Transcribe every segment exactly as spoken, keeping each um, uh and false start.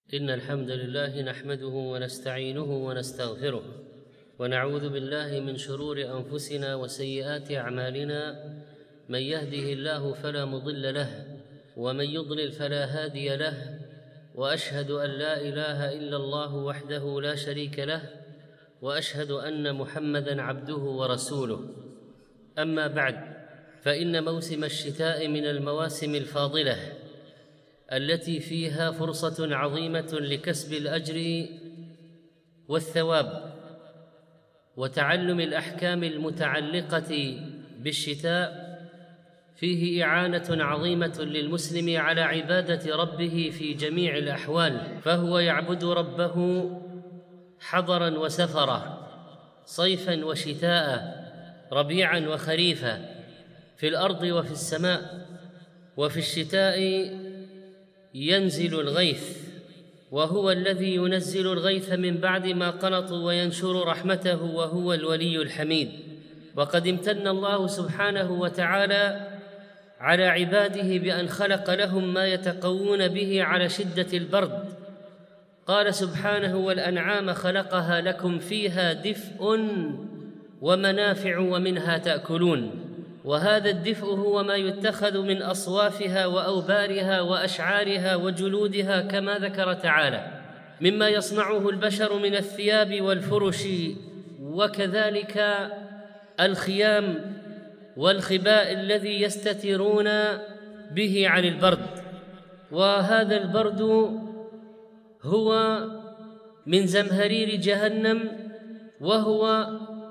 إن الحمد لله نحمده ونستعينه ونستغفره ونعوذ بالله من شرور أنفسنا وسيئات أعمالنا. من يهده الله فلا مضل له ومن يضلل فلا هادي له، وأشهد أن لا إله إلا الله وحده لا شريك له، وأشهد أن محمدًا عبده ورسوله. أما بعد، فإن موسم الشتاء من المواسم الفاضلة التي فيها فرصة عظيمة لكسب الأجر والثواب وتعلم الأحكام المتعلقة بالشتاء، فيه إعانة عظيمة للمسلم على عبادة ربه في جميع الأحوال، فهو يعبد ربه حضرا وسفرا، صيفا وشتاء، ربيعا وخريفا، في الأرض وفي السماء. وفي الشتاء ينزل الغيث، وهو الذي ينزل الغيث من بعد ما قنطوا وينشر رحمته، وهو الولي الحميد. وقد امتن الله سبحانه وتعالى على عباده بأن خلق لهم ما يتقوون به على شدة البرد. قال سبحانه: والأنعام خلقها لكم فيها دفء ومنافع ومنها تأكلون. وهذا الدفء هو ما يتخذ من أصوافها وأوبارها وأشعارها وجلودها، كما ذكر تعالى، مما يصنعه البشر من الثياب والفرش، وكذلك الخيام والخباء الذي يستترون به عن البرد. وهذا البرد هو من زمهرير جهنم، وهو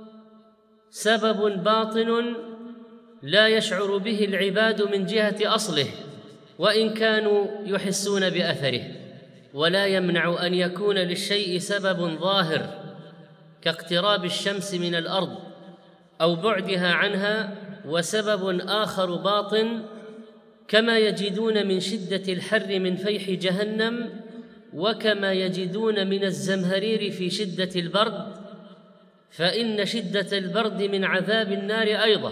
سبب باطن لا يشعر به العباد من جهة أصله، وإن كانوا يحسون بأثره. ولا يمنع أن يكون للشيء سبب ظاهر كاقتراب الشمس من الأرض أو بعدها عنها، وسبب آخر باطن، كما يجدون من شدة الحر من فيح جهنم، وكما يجدون من الزمهرير في شدة البرد، فإن شدة البرد من عذاب النار أيضا.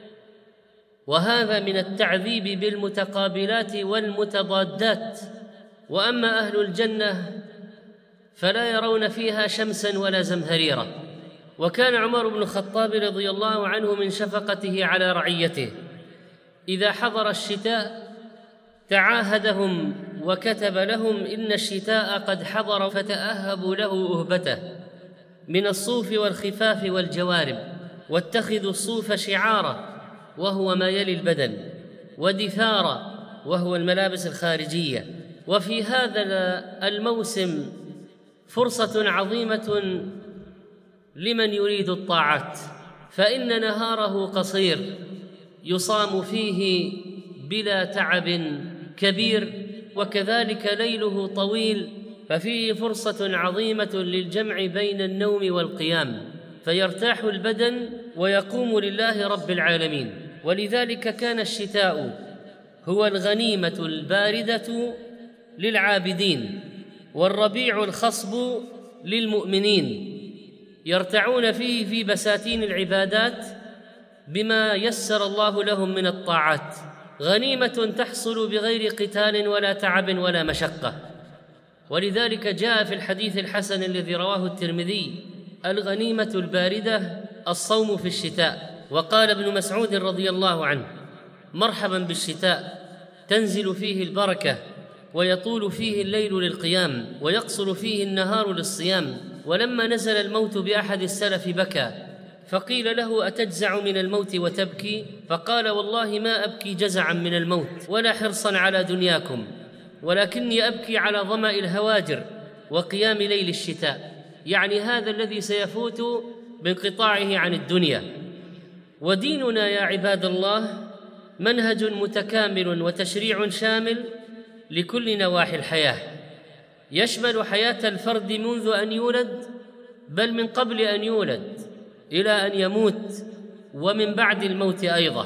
وهذا من التعذيب بالمتقابلات والمتضادات. وأما أهل الجنة فلا يرون فيها شمسا ولا زمهريرا. وكان عمر بن الخطاب رضي الله عنه من شفقته على رعيته إذا حضر الشتاء تعاهدهم وكتب لهم: إن الشتاء قد حضر فتأهبوا له أهبته من الصوف والخفاف والجوارب، واتخذوا الصوف شعارا وهو ما يلي البدن، ودثارا وهو الملابس الخارجية. وفي هذا الموسم فرصة عظيمة لمن يريد الطاعات، فإن نهاره قصير يصام فيه بلا تعب كبير، وكذلك ليله طويل، ففيه فرصة عظيمة للجمع بين النوم والقيام، فيرتاح البدن ويقوم لله رب العالمين. ولذلك كان الشتاء هو الغنيمة الباردة للعابدين، والربيع الخصب للمؤمنين، يرتعون فيه في بساتين العبادات بما يسر الله لهم من الطاعات، غنيمة تحصل بغير قتال ولا تعب ولا مشقة. ولذلك جاء في الحديث الحسن الذي رواه الترمذي: الغنيمة الباردة الصوم في الشتاء. وقال ابن مسعود رضي الله عنه: مرحبا بالشتاء، تنزل فيه البركة، ويطول فيه الليل للقيام، ويقصر فيه النهار للصيام. ولما نزل الموت بأحد السلف بكى، فقيل له: أتجزع من الموت وتبكي؟ فقال: والله ما أبكي جزعا من الموت ولا حرصا على دنياكم، ولكني أبكي على ظمأ الهواجر وقيام ليل الشتاء، يعني هذا الذي سيفوت بانقطاعه عن الدنيا. وديننا يا عباد الله منهج متكامل وتشريع شامل لكل نواحي الحياة، يشمل حياة الفرد منذ أن يولد، بل من قبل أن يولد إلى أن يموت، ومن بعد الموت أيضا.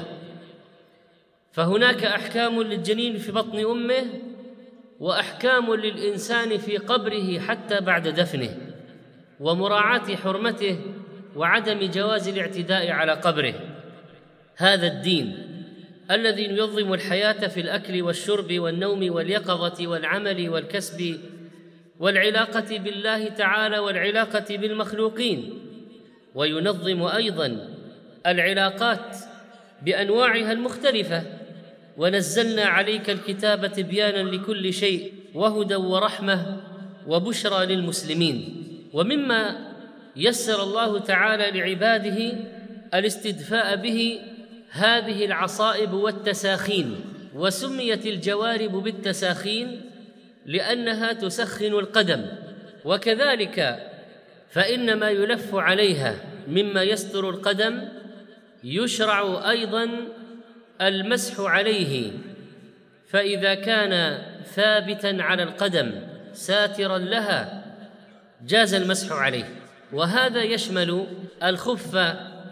فهناك أحكام للجنين في بطن أمه، وأحكام للإنسان في قبره حتى بعد دفنه، ومراعاة حرمته وعدم جواز الاعتداء على قبره. هذا الدين الذي ينظم الحياة في الأكل والشرب والنوم واليقظة والعمل والكسب والعلاقة بالله تعالى والعلاقة بالمخلوقين، وينظم أيضاً العلاقات بأنواعها المختلفة. ونزلنا عليك الكتاب تبياناً لكل شيء وهدى ورحمة وبشرى للمسلمين. ومما يسر الله تعالى لعباده الاستدفاء به هذه العصائب والتساخين، وسميت الجوارب بالتساخين لأنها تسخن القدم. وكذلك فإن ما يلف عليها مما يستر القدم يشرع أيضاً المسح عليه، فإذا كان ثابتاً على القدم ساتراً لها جاز المسح عليه. وهذا يشمل الخف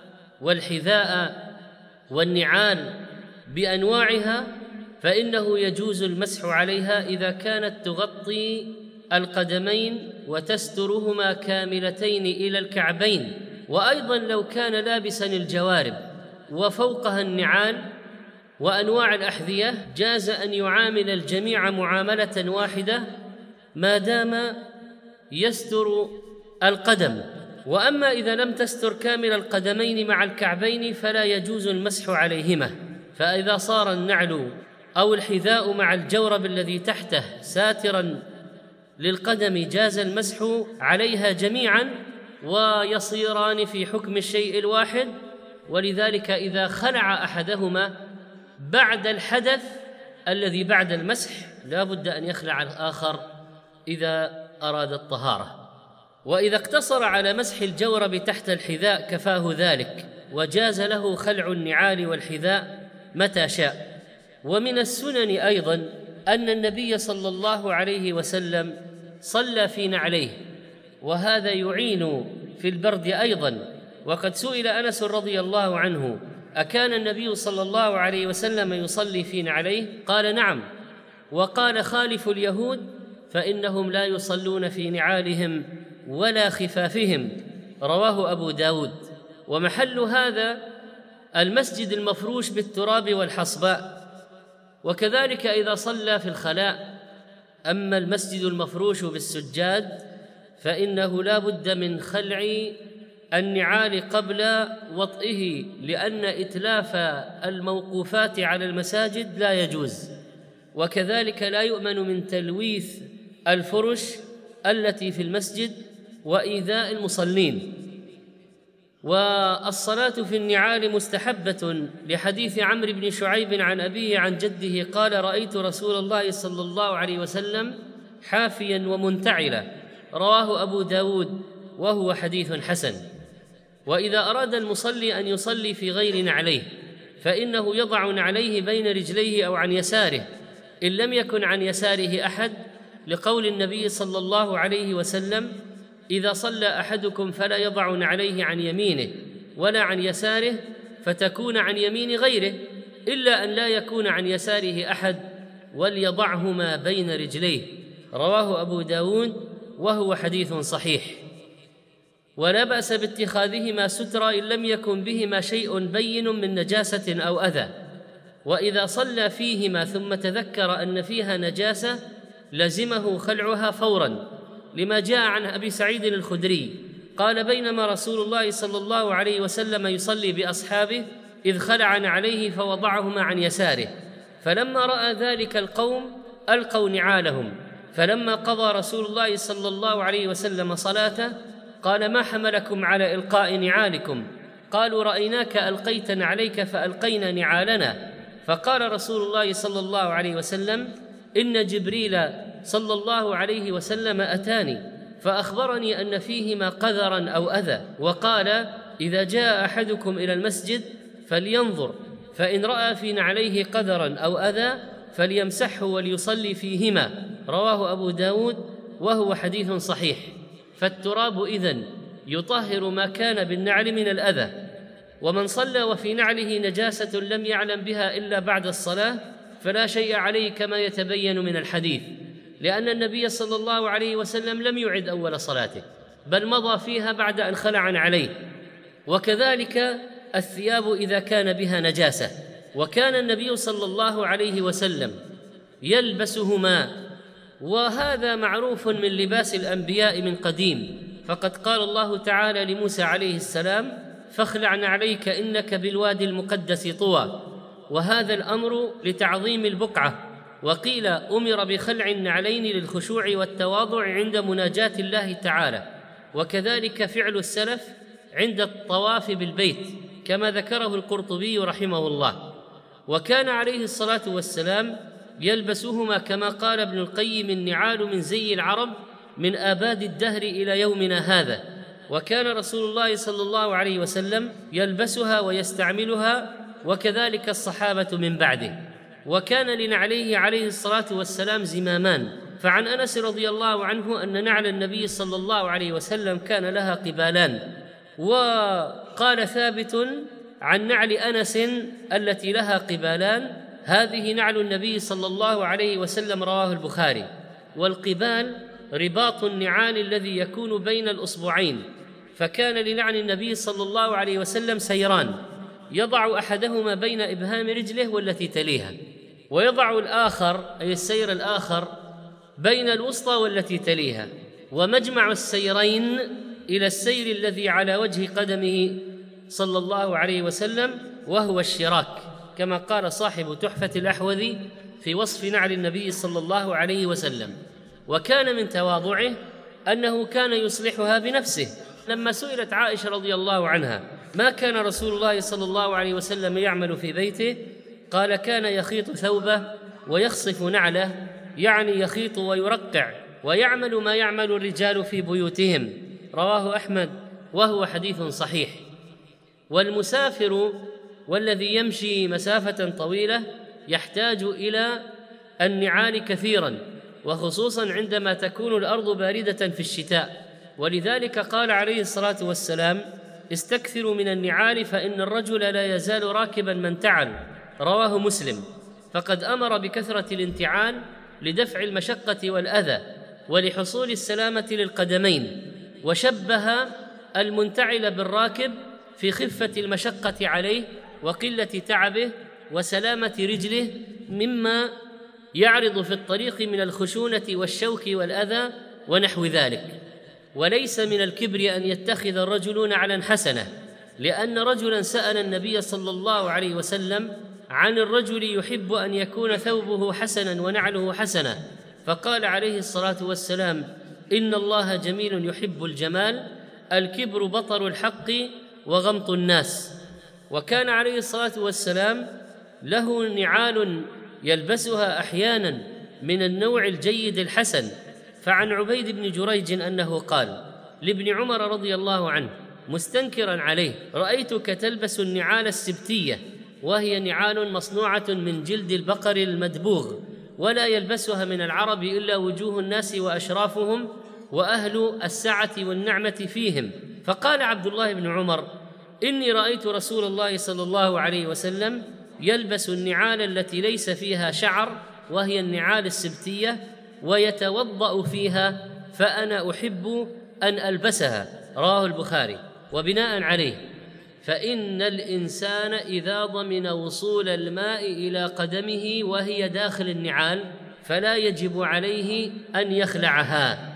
والحذاء والنعال بأنواعها، فإنه يجوز المسح عليها إذا كانت تغطي القدمين وتسترهما كاملتين إلى الكعبين. وأيضاً لو كان لابساً الجوارب وفوقها النعال وأنواع الأحذية جاز أن يعامل الجميع معاملة واحدة ما دام يستر القدم. وأما إذا لم تستر كامل القدمين مع الكعبين فلا يجوز المسح عليهما، فإذا صار النعل أو الحذاء مع الجورب الذي تحته ساتراً للقدم جاز المسح عليها جميعاً ويصيران في حكم الشيء الواحد. ولذلك إذا خلع أحدهما بعد الحدث الذي بعد المسح لا بد أن يخلع الآخر إذا أراد الطهارة. وإذا اقتصر على مسح الجورب تحت الحذاء كفاه ذلك، وجاز له خلع النعال والحذاء متى شاء. ومن السنن أيضاً أن النبي صلى الله عليه وسلم صلى في نعليه، وهذا يعين في البرد أيضاً. وقد سئل أنس رضي الله عنه: أكان النبي صلى الله عليه وسلم يصلي في نعليه؟ قال: نعم. وقال: خالف اليهود فإنهم لا يصلون في نعالهم ولا خفافهم. رواه أبو داود. ومحل هذا المسجد المفروش بالتراب والحصباء، وكذلك إذا صلى في الخلاء. أما المسجد المفروش بالسجاد فإنه لا بد من خلع النعال قبل وطئه، لأن إتلاف الموقوفات على المساجد لا يجوز. وكذلك لا يؤمن من تلويث الفرش التي في المسجد وإيذاء المصلين. والصلاة في النعال مستحبة لحديث عمرو بن شعيب عن أبيه عن جده قال: رأيت رسول الله صلى الله عليه وسلم حافيا ومنتعلا. رواه أبو داود وهو حديث حسن. وإذا أراد المصلي أن يصلي في غير نعليه فإنه يضع نعليه بين رجليه أو عن يساره إن لم يكن عن يساره أحد، لقول النبي صلى الله عليه وسلم: إذا صلى أحدكم فلا يضع نعليه عن يمينه ولا عن يساره فتكون عن يمين غيره، إلا أن لا يكون عن يساره أحد، وليضعهما بين رجليه. رواه أبو داود وهو حديث صحيح. ولا بأس باتخاذهما سترة إن لم يكن بهما شيء بين من نجاسة أو أذى. وإذا صلى فيهما ثم تذكر أن فيها نجاسة لزمه خلعها فوراً، لما جاء عن أبي سعيد الخدري قال: بينما رسول الله صلى الله عليه وسلم يصلي بأصحابه إذ خلعن عليه فوضعهما عن يساره، فلما رأى ذلك القوم ألقوا نعالهم، فلما قضى رسول الله صلى الله عليه وسلم صلاته قال: ما حملكم على إلقاء نعالكم؟ قالوا: رأيناك ألقيت نعليك فألقينا نعالنا. فقال رسول الله صلى الله عليه وسلم: إن جبريل صلى الله عليه وسلم أتاني فأخبرني أن فيهما قذرا أو أذى، وقال: إذا جاء أحدكم إلى المسجد فلينظر، فإن رأى في نعليه قذرا أو أذى فليمسحه وليصلي فيهما. رواه أبو داود وهو حديث صحيح. فالتراب إذن يطهر ما كان بالنعل من الأذى. ومن صلى وفي نعله نجاسة لم يعلم بها إلا بعد الصلاة فلا شيء عليه كما يتبين من الحديث، لأن النبي صلى الله عليه وسلم لم يعد أول صلاته بل مضى فيها بعد أن خلعن عليه. وكذلك الثياب إذا كان بها نجاسة، وكان النبي صلى الله عليه وسلم يلبسهما وهذا معروف من لباس الأنبياء من قديم، فقد قال الله تعالى لموسى عليه السلام: فاخلع نعليك إنك بالوادي المقدس طوى. وهذا الأمر لتعظيم البقعة، وقيل أمر بخلع النعلين للخشوع والتواضع عند مناجاة الله تعالى، وكذلك فعل السلف عند الطواف بالبيت كما ذكره القرطبي رحمه الله. وكان عليه الصلاة والسلام يلبسهما كما قال ابن القيم: النعال من زي العرب من آباد الدهر إلى يومنا هذا. وكان رسول الله صلى الله عليه وسلم يلبسها ويستعملها، وكذلك الصحابة من بعده. وكان لنعليه عليه الصلاة والسلام زمامان، فعن أنس رضي الله عنه أن نعل النبي صلى الله عليه وسلم كان لها قبالان. وقال ثابت عن نعل أنس التي لها قبالان: هذه نعل النبي صلى الله عليه وسلم، رواه البخاري. والقبال رباط النعال الذي يكون بين الأصبعين، فكان لنعل النبي صلى الله عليه وسلم سيران، يضع أحدهما بين إبهام رجله والتي تليها، ويضع الآخر أي السير الآخر بين الوسطى والتي تليها، ومجمع السيرين إلى السير الذي على وجه قدمه صلى الله عليه وسلم وهو الشراك، كما قال صاحب تحفة الأحوذي في وصف نعل النبي صلى الله عليه وسلم. وكان من تواضعه أنه كان يصلحها بنفسه. لما سئلت عائشة رضي الله عنها: ما كان رسول الله صلى الله عليه وسلم يعمل في بيته؟ قال: كان يخيط ثوبه ويخصف نعله، يعني يخيط ويرقع، ويعمل ما يعمل الرجال في بيوتهم. رواه أحمد وهو حديث صحيح. والمسافر والذي يمشي مسافة طويلة يحتاج إلى النعال كثيرا، وخصوصا عندما تكون الأرض باردة في الشتاء. ولذلك قال عليه الصلاة والسلام: استكثروا من النعال فإن الرجل لا يزال راكبا ما انتعل. رواه مسلم. فقد أمر بكثرة الانتعال لدفع المشقة والأذى ولحصول السلامة للقدمين، وشبه المنتعل بالراكب في خفة المشقة عليه وقلة تعبه وسلامة رجله مما يعرض في الطريق من الخشونة والشوك والأذى ونحو ذلك. وليس من الكبر أن يتخذ الرجل نعلا حسنة، لأن رجلا سأل النبي صلى الله عليه وسلم عن الرجل يحب أن يكون ثوبه حسنا ونعله حسنة، فقال عليه الصلاة والسلام: إن الله جميل يحب الجمال، الكبر بطر الحق وغمط الناس. وكان عليه الصلاة والسلام له نعال يلبسها أحيانا من النوع الجيد الحسن. فعن عبيد بن جريج أنه قال لابن عمر رضي الله عنه مستنكرا عليه: رأيتك تلبس النعال السبتية، وهي نعال مصنوعة من جلد البقر المدبوغ، ولا يلبسها من العرب إلا وجوه الناس وأشرافهم وأهل السعة والنعمة فيهم. فقال عبد الله بن عمر: إني رأيت رسول الله صلى الله عليه وسلم يلبس النعال التي ليس فيها شعر، وهي النعال السبتية، ويتوضأ فيها، فأنا أحب أن ألبسها. رواه البخاري. وبناء عليه فإن الإنسان إذا ضمن وصول الماء إلى قدمه وهي داخل النعال فلا يجب عليه أن يخلعها،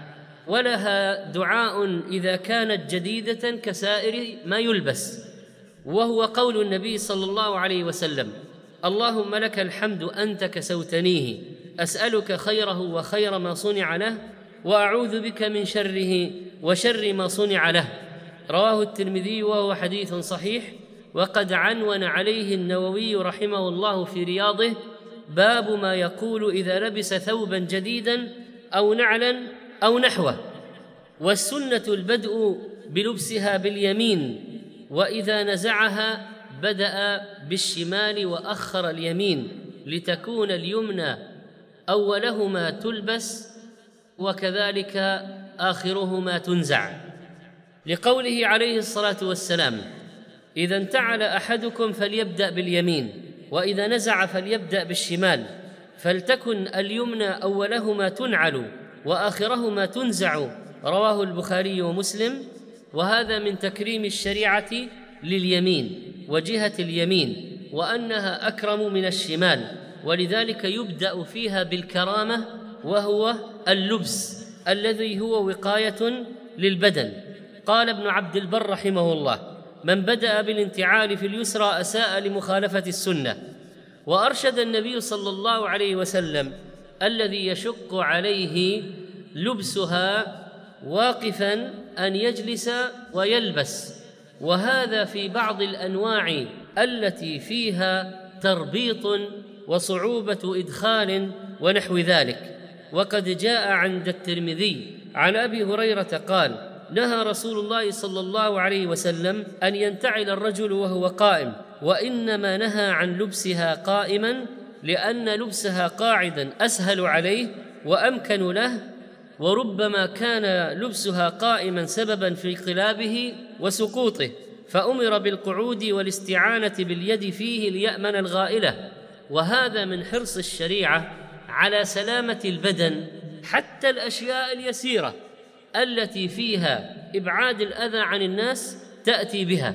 ولها دعاء إذا كانت جديدة كسائر ما يلبس، وهو قول النبي صلى الله عليه وسلم: اللهم لك الحمد أنت كسوتنيه، أسألك خيره وخير ما صنع له، وأعوذ بك من شره وشر ما صنع له. رواه الترمذي وهو حديث صحيح. وقد عنون عليه النووي رحمه الله في رياضه: باب ما يقول إذا لبس ثوبا جديدا أو نعلا أو نحوه. والسنة البدء بلبسها باليمين، وإذا نزعها بدأ بالشمال وأخر اليمين، لتكون اليمنى أولهما تلبس وكذلك آخرهما تنزع، لقوله عليه الصلاة والسلام: إذا انتعل أحدكم فليبدأ باليمين، وإذا نزع فليبدأ بالشمال، فلتكن اليمنى أولهما تنعل وآخرهما تنزع. رواه البخاري ومسلم. وهذا من تكريم الشريعة لليمين وجهة اليمين، وأنها أكرم من الشمال، ولذلك يبدأ فيها بالكرامة وهو اللبس الذي هو وقاية للبدن. قال ابن عبد البر رحمه الله: من بدأ بالانتعال في اليسرى أساء لمخالفة السنة. وأرشد النبي صلى الله عليه وسلم الذي يشق عليه لبسها واقفاً أن يجلس ويلبس، وهذا في بعض الأنواع التي فيها تربيط وصعوبة إدخال ونحو ذلك. وقد جاء عند الترمذي عن أبي هريرة قال: نهى رسول الله صلى الله عليه وسلم أن ينتعل الرجل وهو قائم، وإنما نهى عن لبسها قائما لأن لبسها قاعدا أسهل عليه وأمكن له، وربما كان لبسها قائما سببا في انقلابه وسقوطه، فأمر بالقعود والاستعانة باليد فيه ليأمن الغائلة. وهذا من حرص الشريعة على سلامة البدن، حتى الأشياء اليسيرة التي فيها إبعاد الأذى عن الناس تأتي بها.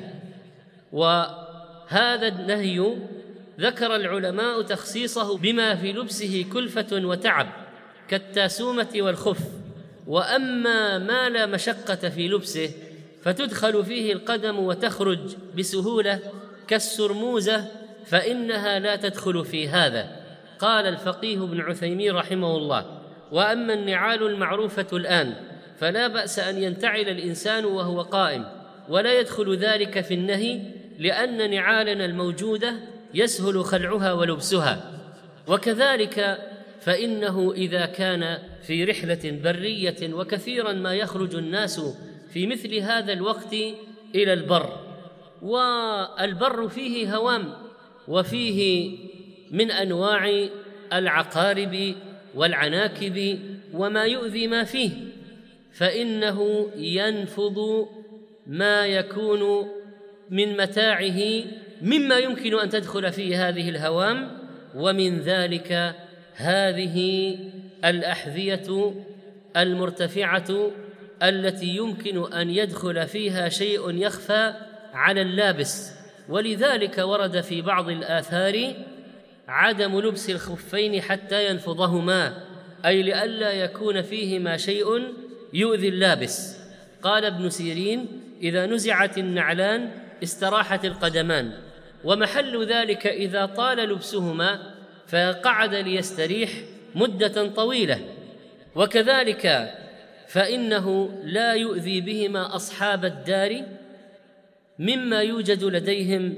وهذا النهي ذكر العلماء تخصيصه بما في لبسه كلفة وتعب كالتاسومة والخف. وأما ما لا مشقة في لبسه فتدخل فيه القدم وتخرج بسهولة كالسرموزة فإنها لا تدخل في هذا. قال الفقيه ابن عثيمين رحمه الله: وأما النعال المعروفة الآن فلا بأس أن ينتعل الإنسان وهو قائم، ولا يدخل ذلك في النهي، لأن نعالنا الموجودة يسهل خلعها ولبسها. وكذلك فإنه إذا كان في رحلة برية، وكثيرا ما يخرج الناس في مثل هذا الوقت إلى البر، والبر فيه هوام وفيه من أنواع العقارب والعناكب وما يؤذي ما فيه، فإنه ينفض ما يكون من متاعه مما يمكن أن تدخل فيه هذه الهوام، ومن ذلك هذه الأحذية المرتفعة التي يمكن أن يدخل فيها شيء يخفى على اللابس. ولذلك ورد في بعض الآثار عدم لبس الخفين حتى ينفضهما، أي لئلا يكون فيهما شيء يؤذي اللابس. قال ابن سيرين: إذا نزعت النعلان استراحت القدمان، ومحل ذلك إذا طال لبسهما فقعد ليستريح مدة طويلة. وكذلك فإنه لا يؤذي بهما أصحاب الدار مما يوجد لديهم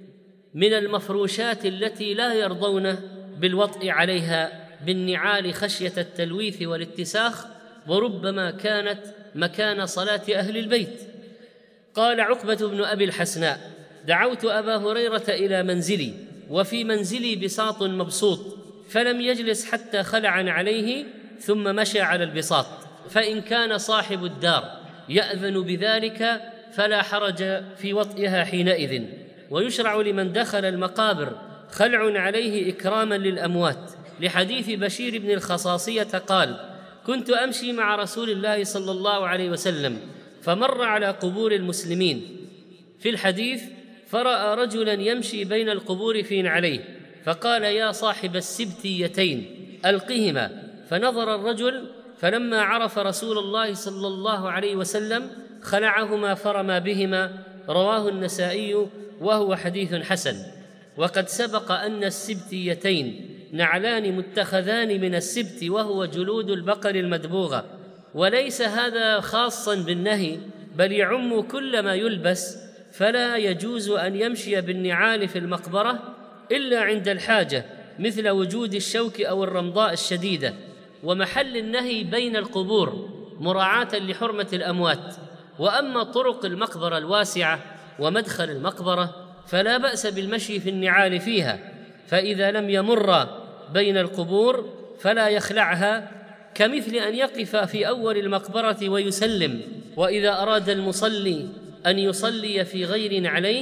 من المفروشات التي لا يرضون بالوطء عليها بالنعال خشية التلويث والاتساخ، وربما كانت مكان صلاة أهل البيت. قال عقبة بن أبي الحسناء: دعوت أبا هريرة إلى منزلي، وفي منزلي بساط مبسوط، فلم يجلس حتى خلع عليه ثم مشى على البساط، فإن كان صاحب الدار يأذن بذلك فلا حرج في وطئها حينئذ. ويشرع لمن دخل المقابر خلع عليه إكراما للأموات، لحديث بشير بن الخصاصية قال: كنت أمشي مع رسول الله صلى الله عليه وسلم فمر على قبور المسلمين. في الحديث: فرأى رجلا يمشي بين القبور في عليه، فقال: يا صاحب السبتيتين ألقهما. فنظر الرجل، فلما عرف رسول الله صلى الله عليه وسلم خلعهما فرمى بهما. رواه النسائي وهو حديث حسن. وقد سبق أن السبتيتين نعلان متخذان من السبت، وهو جلود البقر المدبوغة، وليس هذا خاصا بالنهي بل يعم كل ما يلبس، فلا يجوز أن يمشي بالنعال في المقبرة إلا عند الحاجة، مثل وجود الشوك أو الرمضاء الشديدة. ومحل النهي بين القبور مراعاة لحرمة الأموات. وأما طرق المقبرة الواسعة ومدخل المقبرة فلا بأس بالمشي في النعال فيها، فإذا لم يمر بين القبور فلا يخلعها، كمثل أن يقف في أول المقبرة ويسلم. وإذا أراد المصلي أن يصلي في غير نعليه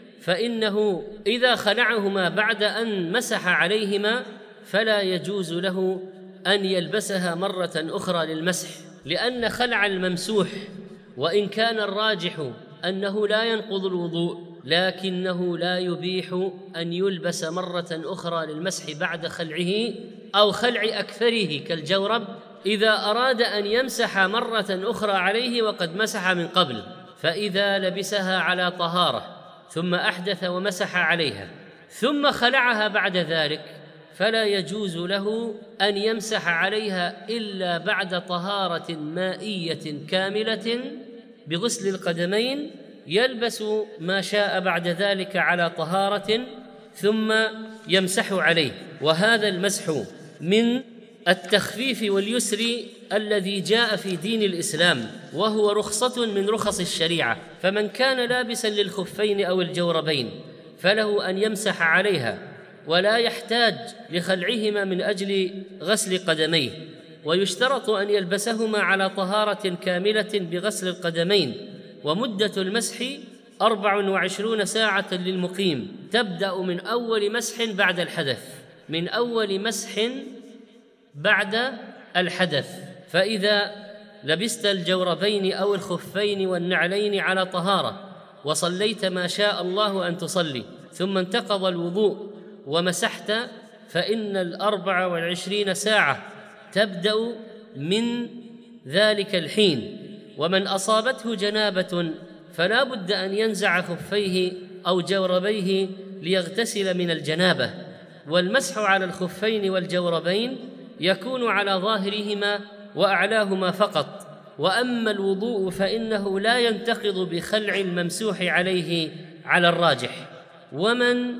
فإنه إذا خلعهما بعد أن مسح عليهما فلا يجوز له أن يلبسها مرة أخرى للمسح، لأن خلع الممسوح وإن كان الراجح أنه لا ينقض الوضوء لكنه لا يبيح أن يلبس مرة أخرى للمسح بعد خلعه، أو خلع أكثره كالجورب إذا أراد أن يمسح مرة أخرى عليه وقد مسح من قبل، فإذا لبسها على طهارة ثم أحدث ومسح عليها ثم خلعها بعد ذلك فلا يجوز له أن يمسح عليها إلا بعد طهارة مائية كاملة بغسل القدمين، يلبس ما شاء بعد ذلك على طهارة ثم يمسح عليه. وهذا المسح من التخفيف واليسر الذي جاء في دين الإسلام، وهو رخصة من رخص الشريعة، فمن كان لابسا للخفين أو الجوربين فله أن يمسح عليها ولا يحتاج لخلعهما من أجل غسل قدميه، ويشترط أن يلبسهما على طهارة كاملة بغسل القدمين. ومدة المسح أربع وعشرون ساعة للمقيم، تبدأ من أول مسح بعد الحدث من أول مسح بعد الحدث فإذا لبست الجوربين أو الخفين والنعلين على طهارة وصليت ما شاء الله أن تصلي ثم انتقض الوضوء ومسحت، فإن الأربع والعشرين ساعة تبدأ من ذلك الحين. ومن أصابته جنابة فلا بد أن ينزع خفيه أو جوربيه ليغتسل من الجنابة، والمسح على الخفين والجوربين يكون على ظاهرهما وأعلاهما فقط، وأما الوضوء فإنه لا ينتقض بخلع الممسوح عليه على الراجح. ومن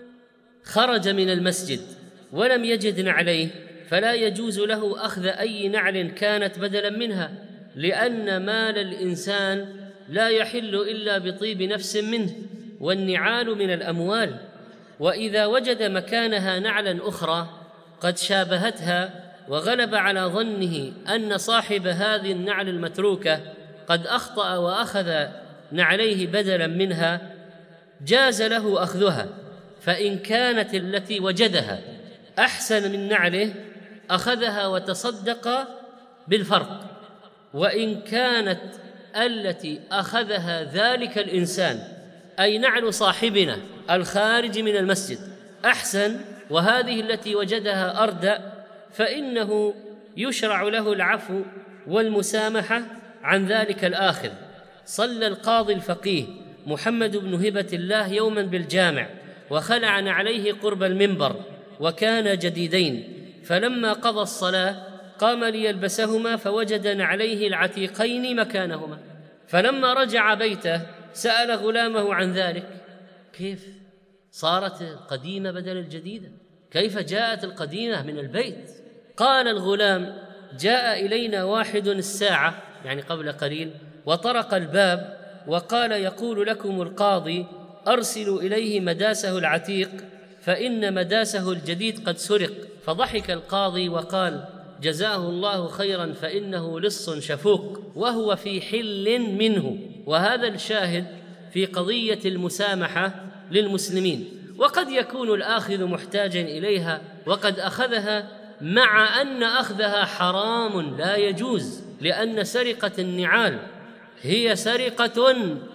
خرج من المسجد ولم يجد نعليه فلا يجوز له أخذ أي نعل كانت بدلا منها، لأن مال الإنسان لا يحل إلا بطيب نفس منه، والنعال من الأموال، وإذا وجد مكانها نعلا أخرى قد شابهتها وغلب على ظنه أن صاحب هذه النعل المتروكة قد أخطأ وأخذ نعليه بدلا منها، جاز له أخذها، فإن كانت التي وجدها أحسن من نعله أخذها وتصدق بالفرق، وإن كانت التي أخذها ذلك الإنسان أي نعل صاحبنا الخارج من المسجد أحسن وهذه التي وجدها أردأ، فإنه يشرع له العفو والمسامحة عن ذلك الآخذ. صلى القاضي الفقيه محمد بن هبة الله يوما بالجامع وخلع نعليه قرب المنبر وكان جديدين، فلما قضى الصلاة قام ليلبسهما فوجد نعليه العتيقين مكانهما، فلما رجع بيته سأل غلامه عن ذلك: كيف صارت القديمة بدل الجديدة؟ كيف جاءت القديمة من البيت؟ قال الغلام: جاء إلينا واحد الساعة يعني قبل قليل وطرق الباب وقال: يقول لكم القاضي أرسلوا إليه مداسه العتيق فإن مداسه الجديد قد سرق. فضحك القاضي وقال: جزاه الله خيرا فإنه لص شفوق وهو في حل منه. وهذا الشاهد في قضية المسامحة للمسلمين، وقد يكون الآخذ محتاجا إليها وقد أخذها، مع أن أخذها حرام لا يجوز، لأن سرقة النعال هي سرقة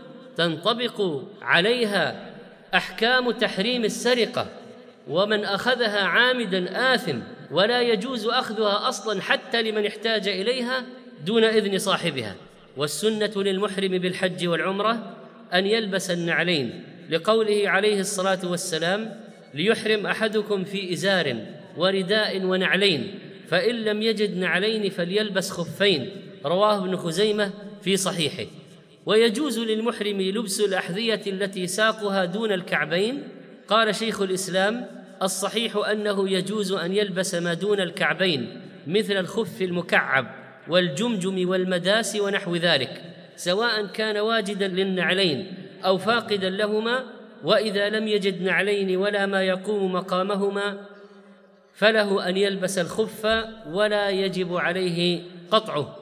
تنطبق عليها أحكام تحريم السرقة، ومن أخذها عامدا آثم، ولا يجوز أخذها أصلا حتى لمن احتاج إليها دون إذن صاحبها. والسنة للمحرم بالحج والعمرة أن يلبس النعلين، لقوله عليه الصلاة والسلام: ليحرم أحدكم في إزار ورداء ونعلين، فإن لم يجد نعلين فليلبس خفين، رواه ابن خزيمة في صحيحه. ويجوز للمحرم لبس الأحذية التي ساقها دون الكعبين. قال شيخ الإسلام: الصحيح أنه يجوز أن يلبس ما دون الكعبين مثل الخف المكعب والجمجم والمداس ونحو ذلك، سواء كان واجدا للنعلين أو فاقدا لهما. وإذا لم يجد نعلين ولا ما يقوم مقامهما فله أن يلبس الخف ولا يجب عليه قطعه.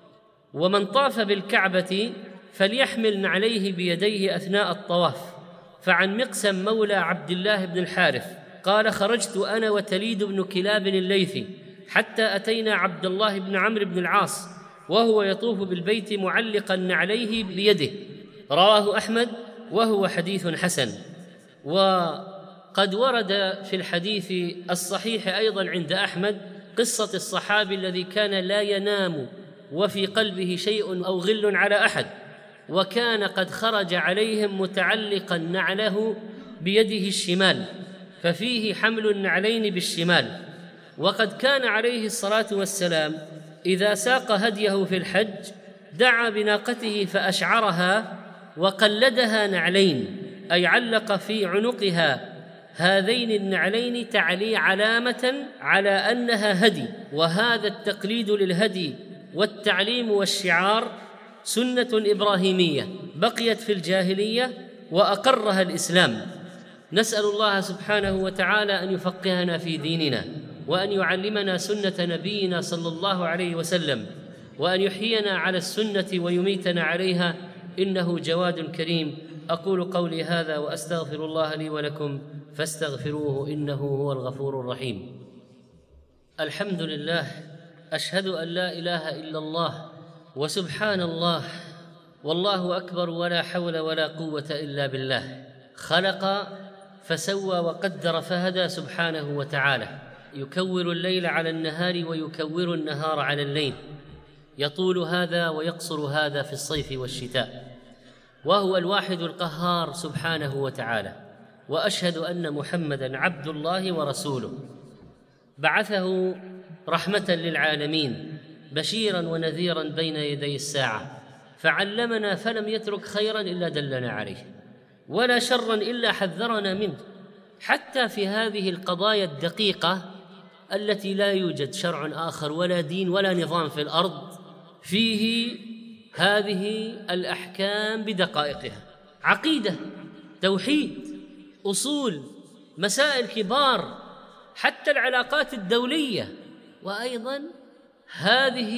ومن طاف بالكعبة فليحمل نعليه بيديه أثناء الطواف. فعن مقسم مولى عبد الله بن الحارث قال: خرجت أنا وتليد بن كلاب الليثي حتى أتينا عبد الله بن عمرو بن العاص وهو يطوف بالبيت معلقا نعليه بيده، رواه أحمد وهو حديث حسن. قد ورد في الحديث الصحيح أيضا عند أحمد قصة الصحابي الذي كان لا ينام وفي قلبه شيء أو غل على أحد، وكان قد خرج عليهم متعلقا نعله بيده الشمال، ففيه حمل النعلين بالشمال. وقد كان عليه الصلاة والسلام إذا ساق هديه في الحج دعا بناقته فأشعرها وقلدها نعلين، أي علق في عنقها هذين النعلين تعلي علامة على أنها هدي. وهذا التقليد للهدي والتعليم والشعار سنة إبراهيمية بقيت في الجاهلية وأقرها الإسلام. نسأل الله سبحانه وتعالى أن يفقهنا في ديننا، وأن يعلمنا سنة نبينا صلى الله عليه وسلم، وأن يحيينا على السنة ويميتنا عليها، إنه جواد كريم. أقول قولي هذا وأستغفر الله لي ولكم فاستغفروه إنه هو الغفور الرحيم. الحمد لله، أشهد أن لا إله إلا الله وسبحان الله والله أكبر ولا حول ولا قوة إلا بالله. خلق فسوى وقدر فهدى سبحانه وتعالى، يكور الليل على النهار ويكور النهار على الليل، يطول هذا ويقصر هذا في الصيف والشتاء، وهو الواحد القهار سبحانه وتعالى. وأشهد أن محمدًا عبد الله ورسوله، بعثه رحمة للعالمين بشيرا ونذيرا بين يدي الساعة، فعلمنا فلم يترك خيرا إلا دلنا عليه، ولا شرا إلا حذرنا منه، حتى في هذه القضايا الدقيقة التي لا يوجد شرع آخر ولا دين ولا نظام في الأرض فيه هذه الأحكام بدقائقها. عقيدة، توحيد، أصول، مسائل كبار، حتى العلاقات الدولية، وأيضا هذه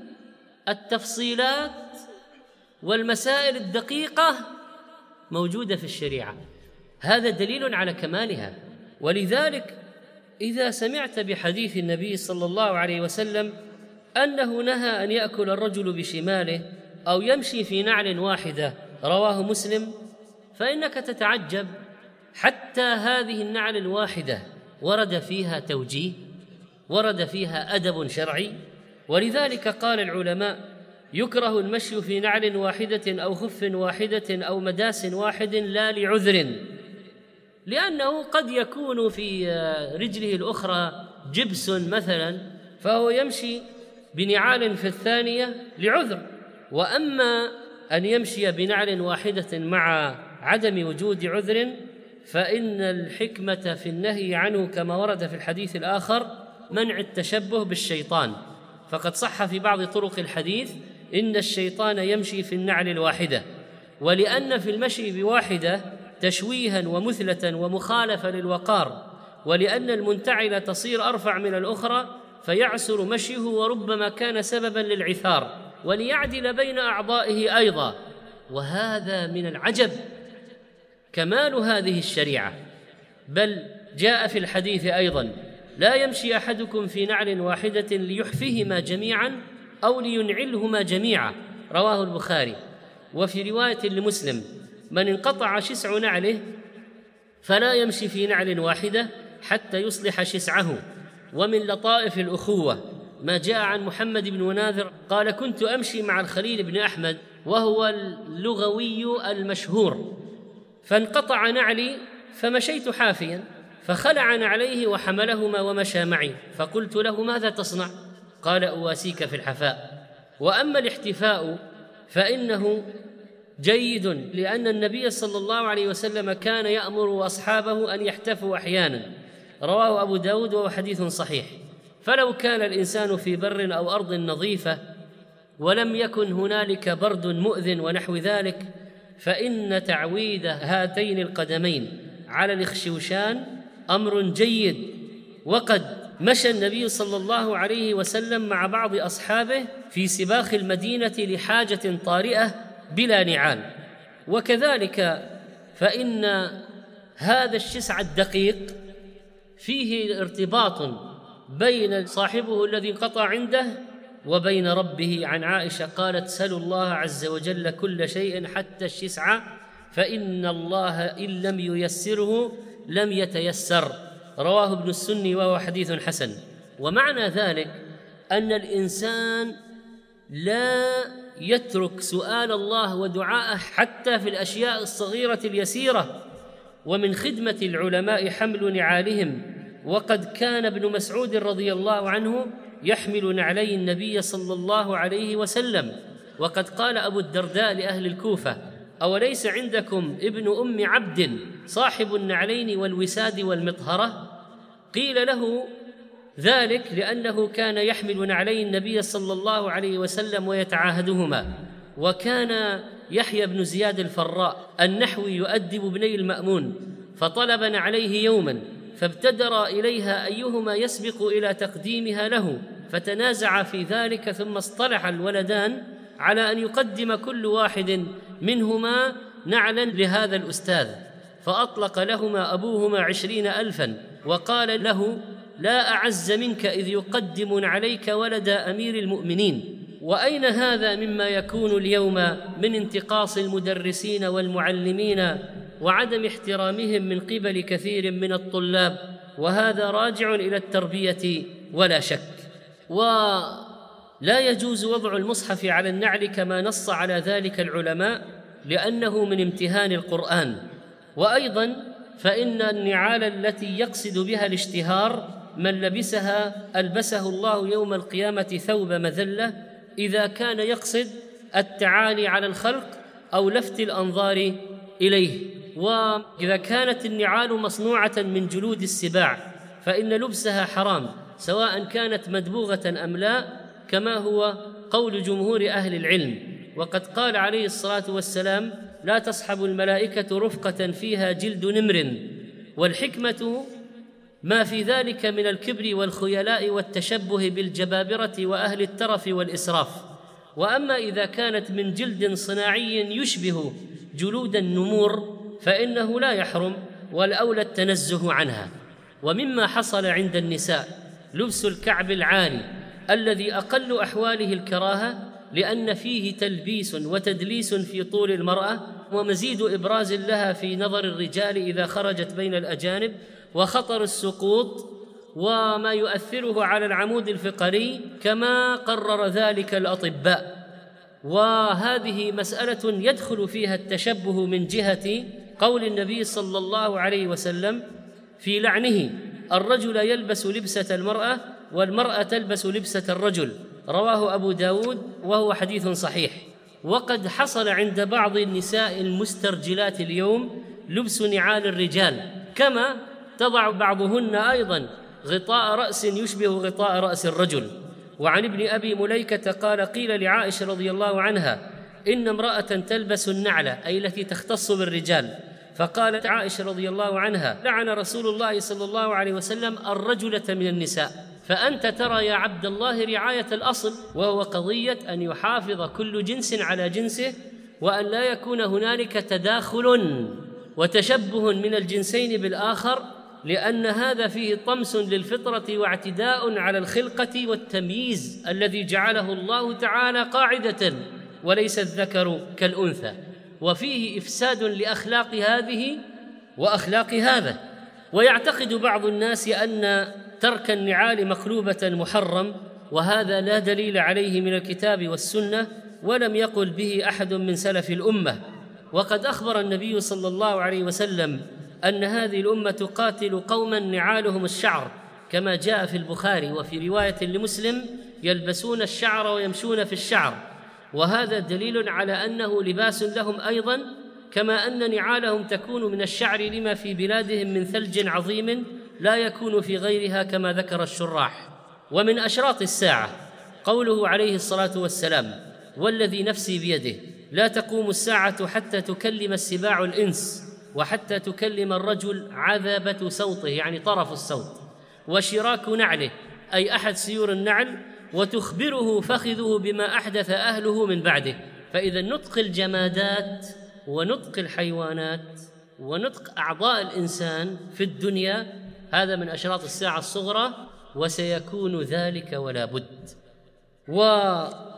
التفصيلات والمسائل الدقيقة موجودة في الشريعة. هذا دليل على كمالها. ولذلك إذا سمعت بحديث النبي صلى الله عليه وسلم أنه نهى أن يأكل الرجل بشماله أو يمشي في نعل واحدة رواه مسلم، فإنك تتعجب، حتى هذه النعل الواحدة ورد فيها توجيه، ورد فيها أدب شرعي. ولذلك قال العلماء: يكره المشي في نعل واحدة أو خف واحدة أو مداس واحد لا لعذر، لأنه قد يكون في رجله الأخرى جبس مثلا، فهو يمشي بنعال في الثانية لعذر. وأما أن يمشي بنعل واحدة مع عدم وجود عذر فإن الحكمة في النهي عنه كما ورد في الحديث الآخر منع التشبه بالشيطان، فقد صح في بعض طرق الحديث إن الشيطان يمشي في النعل الواحدة، ولأن في المشي بواحدة تشويها ومثلة ومخالفة للوقار، ولأن المنتعلة تصير أرفع من الأخرى فيعسر مشيه وربما كان سببا للعثار، وليعدل بين أعضائه أيضا. وهذا من العجب كمال هذه الشريعة. بل جاء في الحديث أيضا: لا يمشي أحدكم في نعل واحدة ليحفهما جميعا أو لينعلهما جميعا، رواه البخاري. وفي رواية لمسلم: من انقطع شسع نعله فلا يمشي في نعل واحدة حتى يصلح شسعه. ومن لطائف الأخوة ما جاء عن محمد بن مناذر قال: كنت أمشي مع الخليل بن أحمد وهو اللغوي المشهور، فانقطع نعلي فمشيت حافيا، فخلع نعليه وحملهما ومشى معي، فقلت له: ماذا تصنع؟ قال: أواسيك في الحفاء. وأما الاحتفاء فإنه جيد، لأن النبي صلى الله عليه وسلم كان يأمر أصحابه أن يحتفوا أحيانا، رواه أبو داود وهو حديث صحيح. فلو كان الإنسان في بر أو أرض نظيفة ولم يكن هنالك برد مؤذن ونحو ذلك، فإن تعويد هاتين القدمين على الاخشوشان أمر جيد. وقد مشى النبي صلى الله عليه وسلم مع بعض أصحابه في سباخ المدينة لحاجة طارئة بلا نعال. وكذلك فإن هذا الشسع الدقيق فيه ارتباط بين صاحبه الذي انقطع عنده وبين ربه. عن عائشة قالت: سلوا الله عز وجل كل شيء حتى الشسع، فإن الله إن لم ييسره لم يتيسر. رواه ابن السني وهو حديث حسن. ومعنى ذلك أن الإنسان لا يترك سؤال الله ودعاءه حتى في الأشياء الصغيرة اليسيرة. ومن خدمة العلماء حمل نعالهم، وقد كان ابن مسعود رضي الله عنه يحمل نعلي النبي صلى الله عليه وسلم. وقد قال أبو الدرداء لأهل الكوفة: أوليس عندكم ابن أم عبد صاحب النعلين والوساد والمطهرة؟ قيل له ذلك لأنه كان يحمل نعلي النبي صلى الله عليه وسلم ويتعاهدهما. وكان يحيى بن زياد الفراء النحوي يؤدب بني المأمون، فطلب نعليه يوما فابتدر إليها أيهما يسبق إلى تقديمها له، فتنازع في ذلك، ثم اصطلح الولدان على أن يقدم كل واحد منهما نعلا لهذا الأستاذ، فأطلق لهما أبوهما عشرين ألفا وقال له: لا أعز منك إذ يقدم عليك ولد أمير المؤمنين. وأين هذا مما يكون اليوم من انتقاص المدرسين والمعلمين وعدم احترامهم من قبل كثير من الطلاب، وهذا راجع إلى التربية ولا شك. ولا يجوز وضع المصحف على النعل كما نص على ذلك العلماء، لأنه من امتهان القرآن. وأيضا فإن النعال التي يقصد بها الاشتهار من لبسها ألبسه الله يوم القيامة ثوب مذلة، إذا كان يقصد التعالي على الخلق أو لفت الأنظار إليه. وإذا كانت النعال مصنوعة من جلود السباع فإن لبسها حرام، سواء كانت مدبوغة أم لا، كما هو قول جمهور أهل العلم. وقد قال عليه الصلاة والسلام: لا تصحب الملائكة رفقة فيها جلد نمر. والحكمة ما في ذلك من الكبر والخيلاء والتشبه بالجبابرة وأهل الترف والإسراف. وأما إذا كانت من جلد صناعي يشبه جلود النمور فإنه لا يحرم، والأولى التنزه عنها. ومما حصل عند النساء لبس الكعب العالي الذي أقل أحواله الكراهة، لأن فيه تلبيس وتدليس في طول المرأة، ومزيد إبراز لها في نظر الرجال إذا خرجت بين الأجانب، وخطر السقوط وما يؤثره على العمود الفقري كما قرر ذلك الأطباء. وهذه مسألة يدخل فيها التشبه من جهة قول النبي صلى الله عليه وسلم في لعنه: الرجل يلبس لبسة المرأة والمرأة تلبس لبسة الرجل. رواه أبو داود وهو حديث صحيح. وقد حصل عند بعض النساء المسترجلات اليوم لبس نعال الرجال، كما تضع بعضهن أيضا غطاء رأس يشبه غطاء رأس الرجل. وعن ابن أبي مليكة قال: قيل لعائشة رضي الله عنها: إن امرأة تلبس النعل، أي التي تختص بالرجال، فقالت عائشة رضي الله عنها: لعن رسول الله صلى الله عليه وسلم الرجلة من النساء. فأنت ترى يا عبد الله رعاية الأصل، وهو قضية أن يحافظ كل جنس على جنسه، وأن لا يكون هنالك تداخل وتشبه من الجنسين بالآخر، لأن هذا فيه طمس للفطرة واعتداء على الخلقة والتمييز الذي جعله الله تعالى قاعدة، وليس الذكر كالأنثى، وفيه إفساد لأخلاق هذه وأخلاق هذا. ويعتقد بعض الناس أن ترك النعال مقلوبة محرم، وهذا لا دليل عليه من الكتاب والسنة، ولم يقل به أحد من سلف الأمة. وقد أخبر النبي صلى الله عليه وسلم أن هذه الأمة تقاتل قوما نعالهم الشعر، كما جاء في البخاري وفي رواية لمسلم: يلبسون الشعر ويمشون في الشعر. وهذا دليل على أنه لباس لهم أيضا، كما أن نعالهم تكون من الشعر لما في بلادهم من ثلج عظيم لا يكون في غيرها، كما ذكر الشراح. ومن أشراط الساعة قوله عليه الصلاة والسلام: والذي نفسي بيده لا تقوم الساعة حتى تكلم السباع الإنس، وحتى تكلم الرجل عذبة صوته، يعني طرف الصوت، وشراك نعله، أي أحد سيور النعل، وتخبره فخذه بما أحدث أهله من بعده. فإذا نطق الجمادات ونطق الحيوانات ونطق أعضاء الإنسان في الدنيا هذا من أشراط الساعة الصغرى، وسيكون ذلك ولا بد. وقد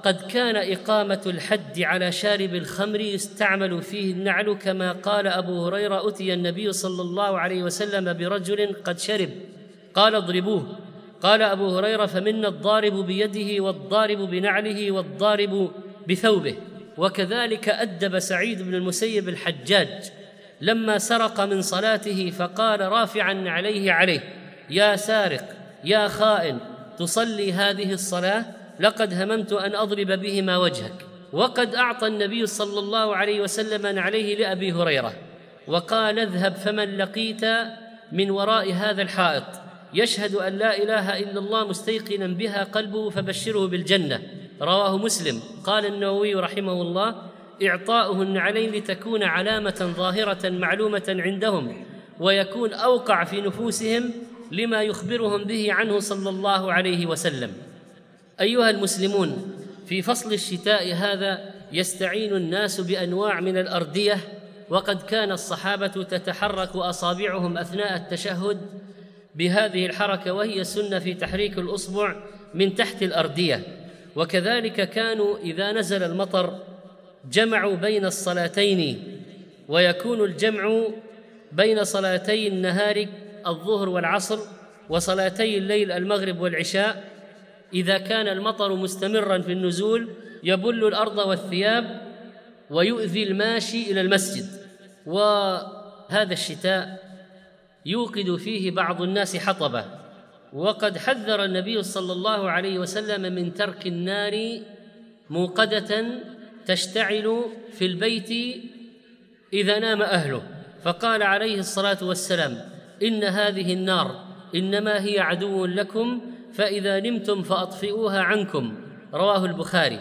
وقد كان إقامة الحد على شارب الخمر يستعمل فيه النعل، كما قال أبو هريرة: أتي النبي صلى الله عليه وسلم برجل قد شرب قال اضربوه. قال أبو هريرة: فمنا الضارب بيده والضارب بنعله والضارب بثوبه. وكذلك أدب سعيد بن المسيب الحجاج لما سرق من صلاته فقال رافعا عليه عليه: يا سارق يا خائن، تصلي هذه الصلاة؟ لقد هممت أن أضرب بهما وجهك. وقد أعطى النبي صلى الله عليه وسلم عليه لأبي هريرة وقال: اذهب فمن لقيت من وراء هذا الحائط يشهد أن لا إله إلا الله مستيقنا بها قلبه فبشره بالجنة. رواه مسلم. قال النووي رحمه الله: إعطاؤه النعلين لتكون علامة ظاهرة معلومة عندهم، ويكون أوقع في نفوسهم لما يخبرهم به عنه صلى الله عليه وسلم. أيها المسلمون، في فصل الشتاء هذا يستعين الناس بأنواع من الأردية، وقد كان الصحابة تتحرك أصابعهم أثناء التشهد بهذه الحركة، وهي سنة في تحريك الأصبع من تحت الأردية. وكذلك كانوا إذا نزل المطر جمعوا بين الصلاتين، ويكون الجمع بين صلاتي النهار الظهر والعصر وصلاتي الليل المغرب والعشاء. إذا كان المطر مستمراً في النزول يبل الأرض والثياب ويؤذي الماشي إلى المسجد. وهذا الشتاء يوقد فيه بعض الناس حطبة، وقد حذر النبي صلى الله عليه وسلم من ترك النار موقدة تشتعل في البيت إذا نام أهله، فقال عليه الصلاة والسلام: إن هذه النار إنما هي عدو لكم، فإذا نمتم فأطفئوها عنكم. رواه البخاري.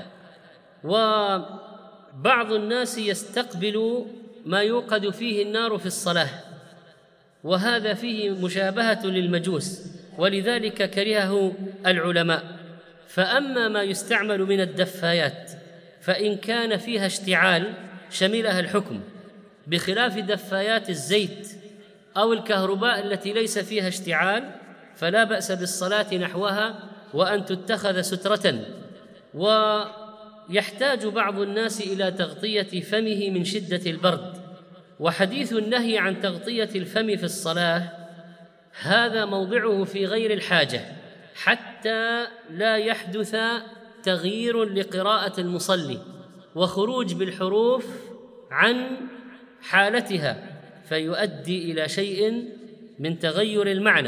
وبعض الناس يستقبل ما يوقد فيه النار في الصلاة، وهذا فيه مشابهة للمجوس، ولذلك كرهه العلماء. فأما ما يستعمل من الدفايات فإن كان فيها اشتعال شملها الحكم، بخلاف دفايات الزيت أو الكهرباء التي ليس فيها اشتعال، فلا بأس بالصلاة نحوها وأن تتخذ سترة. ويحتاج بعض الناس إلى تغطية فمه من شدة البرد، وحديث النهي عن تغطية الفم في الصلاة هذا موضعه في غير الحاجة، حتى لا يحدث تغيير لقراءة المصلي وخروج بالحروف عن حالتها فيؤدي إلى شيء من تغير المعنى،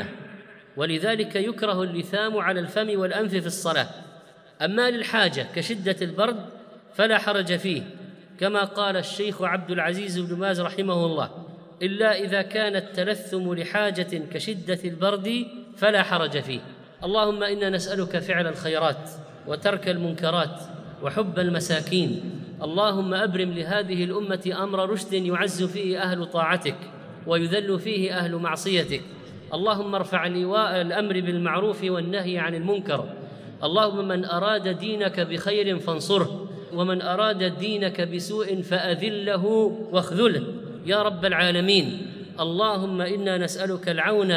ولذلك يكره اللثام على الفم والأنف في الصلاة. أما للحاجة كشدة البرد فلا حرج فيه، كما قال الشيخ عبد العزيز بن باز رحمه الله: إلا إذا كان التلثم لحاجة كشدة البرد فلا حرج فيه. اللهم إنا نسألك فعل الخيرات وترك المنكرات وحب المساكين. اللهم أبرم لهذه الأمة أمر رشد يعز فيه أهل طاعتك ويذل فيه أهل معصيتك. اللهم ارفع لواء الأمر بالمعروف والنهي عن المنكر. اللهم من أراد دينك بخير فانصره، ومن أراد دينك بسوء فأذله واخذله يا رب العالمين. اللهم إنا نسألك العون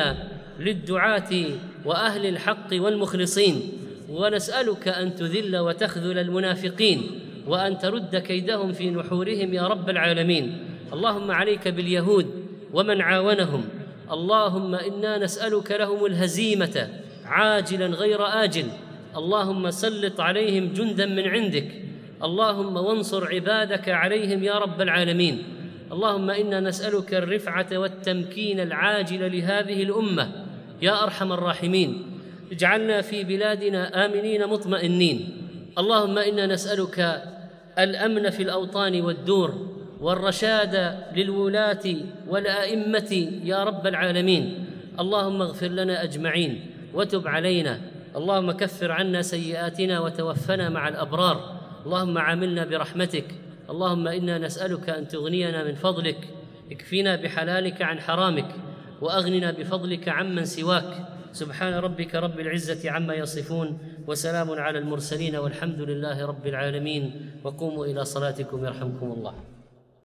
للدعاة وأهل الحق والمخلصين، ونسألك أن تذل وتخذل المنافقين، وأن ترد كيدهم في نحورهم يا رب العالمين. اللهم عليك باليهود ومن عاونهم. اللهم إنا نسألك لهم الهزيمة عاجلا غير آجل. اللهم سلط عليهم جندا من عندك. اللهم وانصر عبادك عليهم يا رب العالمين. اللهم إنا نسألك الرفعة والتمكين العاجل لهذه الأمة يا أرحم الراحمين. اجعلنا في بلادنا آمنين مطمئنين. اللهم إنا نسألك الأمن في الأوطان والدور، والرشاد للولاة والأئمة يا رب العالمين. اللهم اغفر لنا أجمعين وتب علينا. اللهم كفر عنا سيئاتنا وتوفنا مع الأبرار. اللهم عاملنا برحمتك. اللهم إنا نسألك أن تغنينا من فضلك، اكفنا بحلالك عن حرامك، وأغننا بفضلك عمن سواك. سبحان ربك رب العزة عما يصفون، وسلام على المرسلين، والحمد لله رب العالمين. وقوموا إلى صلاتكم يرحمكم الله.